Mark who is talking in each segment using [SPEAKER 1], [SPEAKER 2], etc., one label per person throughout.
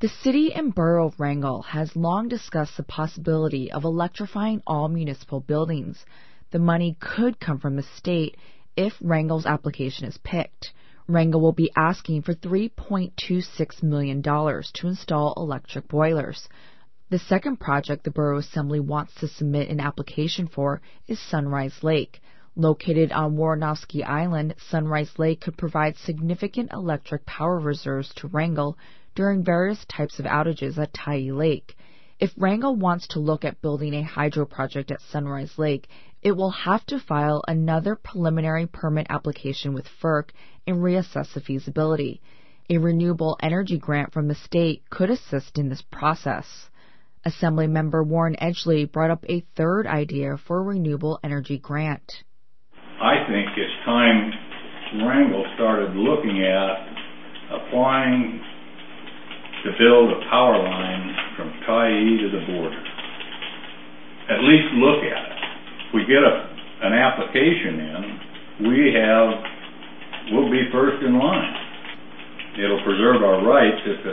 [SPEAKER 1] The city and borough of Wrangell has long discussed the possibility of electrifying all municipal buildings. The money could come from the state if Wrangell's application is picked. Wrangell will be asking for $3.26 million to install electric boilers. The second project the Borough Assembly wants to submit an application for is Sunrise Lake. Located on Woronofsky Island, Sunrise Lake could provide significant electric power reserves to Wrangell during various types of outages at Tyee Lake. If Wrangell wants to look at building a hydro project at Sunrise Lake, it will have to file another preliminary permit application with FERC and reassess the feasibility. A renewable energy grant from the state could assist in this process. Assemblymember Warren Edgley brought up a third idea for a renewable energy grant.
[SPEAKER 2] I think it's time Wrangell started looking at applying to build a power line from Tyee to the border. At least look at it. If we get an application in, we'll be first in line. It'll preserve our rights if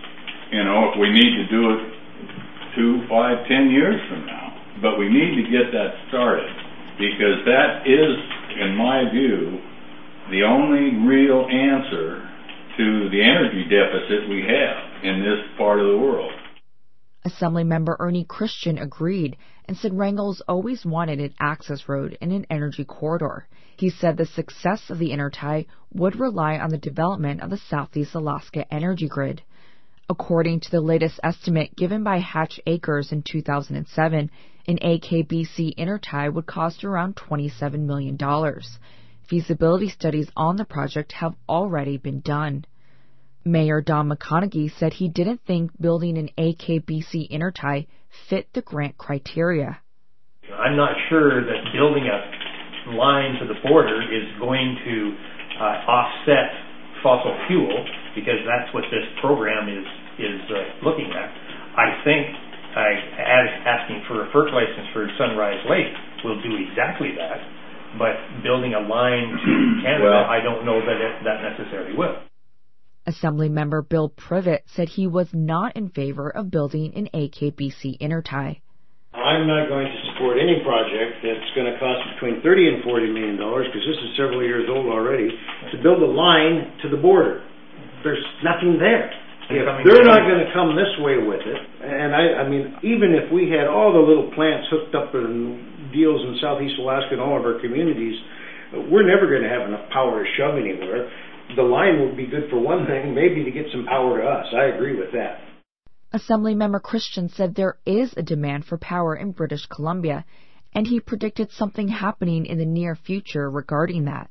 [SPEAKER 2] we need to do it 2, 5, 10 years from now. But we need to get that started, because that is, in my view, the only real answer to the energy deficit we have in this part of the world.
[SPEAKER 1] Assemblymember Ernie Christian agreed and said Wrangell's always wanted an access road and an energy corridor. He said the success of the intertie would rely on the development of the Southeast Alaska energy grid. According to the latest estimate given by Hatch Acres in 2007, an AKBC intertie would cost around $27 million. Feasibility studies on the project have already been done. Mayor Don McConaughey said he didn't think building an AKBC intertie fit the grant criteria.
[SPEAKER 3] I'm not sure that building a line to the border is going to offset fossil fuel, because that's what this program is looking at. I think asking for a FERC license for Sunrise Lake will do exactly that, but building a line to Canada, I don't know that necessarily will.
[SPEAKER 1] Assemblymember Bill Privet said he was not in favor of building an AKBC intertie.
[SPEAKER 4] I'm not going to support any project that's going to cost between $30 and $40 million, because this is several years old already, to build a line to the border. There's nothing there. If they're not going to come this way with it, and I mean, even if we had all the little plants hooked up in deals in Southeast Alaska and all of our communities, we're never going to have enough power to shove anywhere. The line would be good for one thing, maybe to get some power to us. I agree with that.
[SPEAKER 1] Assemblymember Christian said there is a demand for power in British Columbia, and he predicted something happening in the near future regarding that.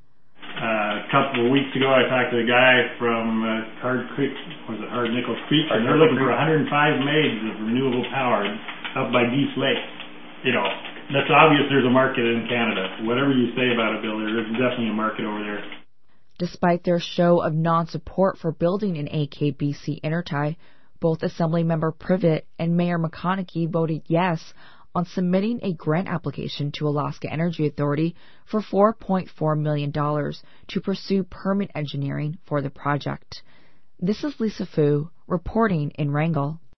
[SPEAKER 5] A couple of weeks ago, I talked to a guy from Hard Nickel Creek, and they're looking for 105 megs of renewable power up by Dease Lake. That's obvious there's a market in Canada. Whatever you say about it, Bill, there's definitely a market over there.
[SPEAKER 1] Despite their show of non-support for building an AKBC intertie, both Assemblymember Privet and Mayor McConaughey voted yes on submitting a grant application to Alaska Energy Authority for $4.4 million to pursue permit engineering for the project. This is Lisa Fu reporting in Wrangell.